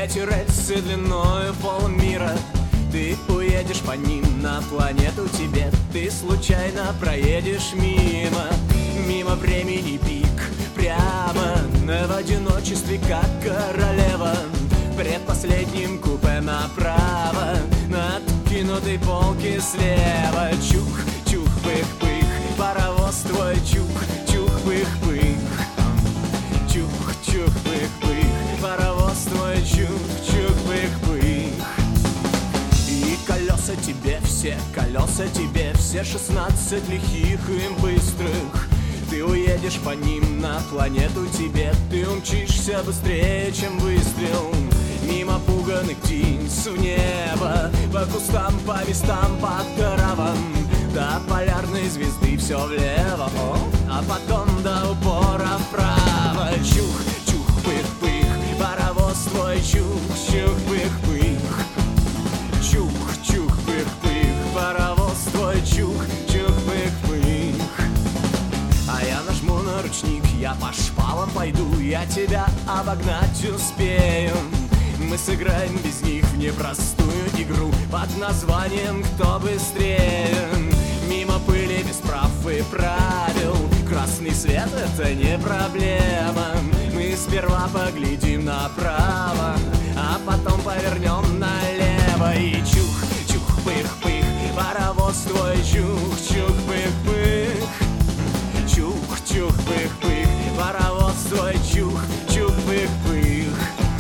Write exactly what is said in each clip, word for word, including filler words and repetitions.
Эти рельсы длиною полмира, ты уедешь по ним на планету Тибет. Ты случайно проедешь мимо, мимо времени пик, прямо в одиночестве, как королева. В предпоследнем купе направо, на откинутой полке слева. Чух, чух, пых, пых, паровоз твой. Чух, чух, пых, пых. Чух, чух, пых, пых, паровоз твой. Чух, чух, пых, пых. И колеса тебе все, колеса тебе все, шестнадцать лихих и быстрых. Ты уедешь по ним на планету Тибет. Ты умчишься быстрее, чем выстрел, мимо пуганых птиц в небо, по кустам, по местам, по травам, до полярной звезды все влево, о, а потом до упора вправо. Чух, чух, пых, пых, паровоз твой. Чух, чух, пых, пых. Чух, чух, пых, пых, паровоз твой. Чух, чух, пых, пых. А я нажму на ручник, я по шпалам пойду, я тебя обогнать успею. Мы сыграем без них в непростую игру под названием «Кто быстрее?». Мимо пыли без прав и правил, красный свет — это не проблема. Мы сперва поглядим направо, а потом повернем налево. И чух, чух, пых, пых, паровоз твой. Чух, чух, пых, пых. Чух, чух, пых, пых, паровоз твой. Чух, чух, пых, пых.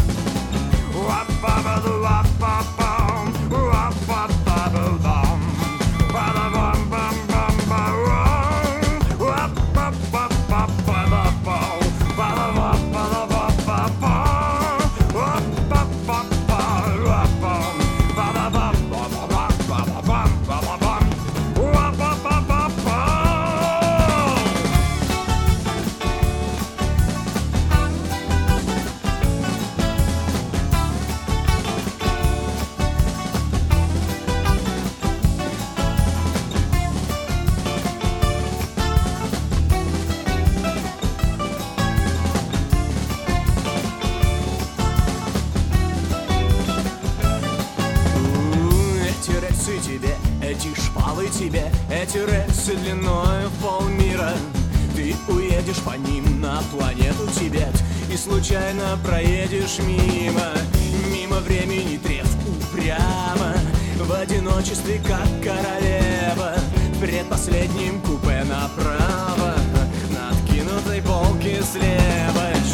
Тебе, эти шпалы тебе, эти рельсы длиною в полмира. Ты уедешь по ним на планету Тибет и случайно проедешь мимо, мимо времени трев упрямо, в одиночестве, как королева. В предпоследнем купе направо, на откинутой полке слева.